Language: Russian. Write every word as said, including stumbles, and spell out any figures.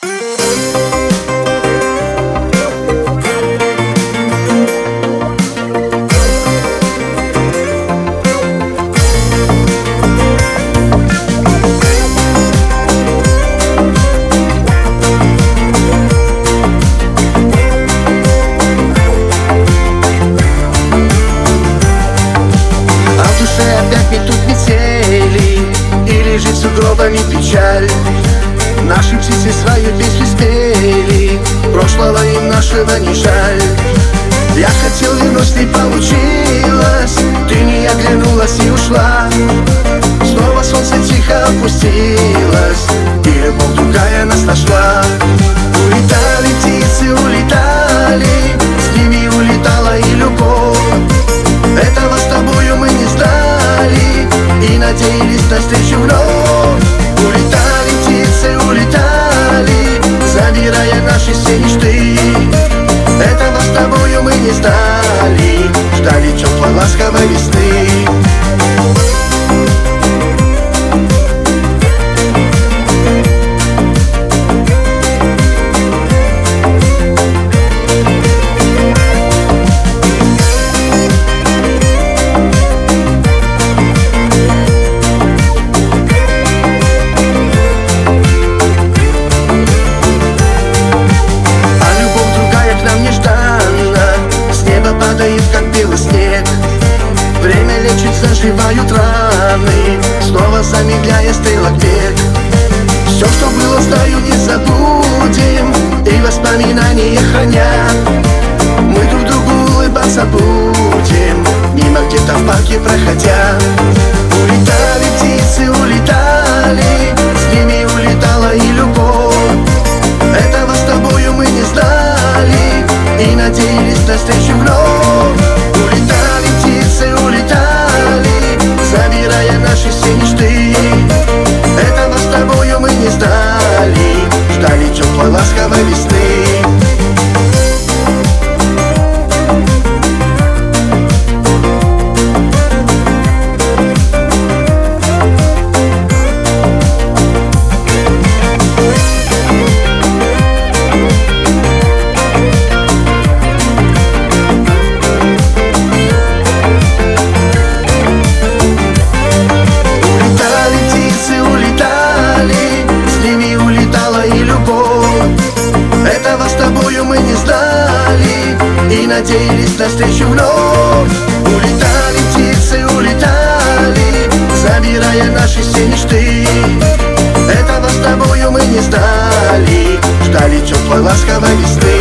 Сугробами печаль. Наши птицы свою песню спели, прошлого им нашего не жаль. Я хотел вернуть, не получилось, ты не оглянулась и ушла. Снова солнце тихо опустилось, и любовь другая нас нашла. Улетали птицы, улетали, с ними улетала и любовь. Этого с тобою мы не знали и надеялись на встречу вновь. Улетали птицы, улетали, забирая наши все мечты. Этого с тобою мы не знали, ждали теплой ласковой весны. Заживают раны, снова замедляя стрелок бег. Все, что было, знаю, не забудем, и воспоминания храня. Мы друг другу улыбаться будем, мимо где-то в парке проходя. Улетали птицы, улетали, с ними улетала и любовь. Этого с тобою мы не знали и надеялись на встречу вновь. Улетали птицы, улетали, забирая наши все мечты. Этого с тобою мы не знали, ждали теплой ласковой весны. И надеялись на встречу вновь. Улетали птицы, улетали, забирая наши все мечты. Этого с тобою мы не знали, ждали теплой ласковой весны.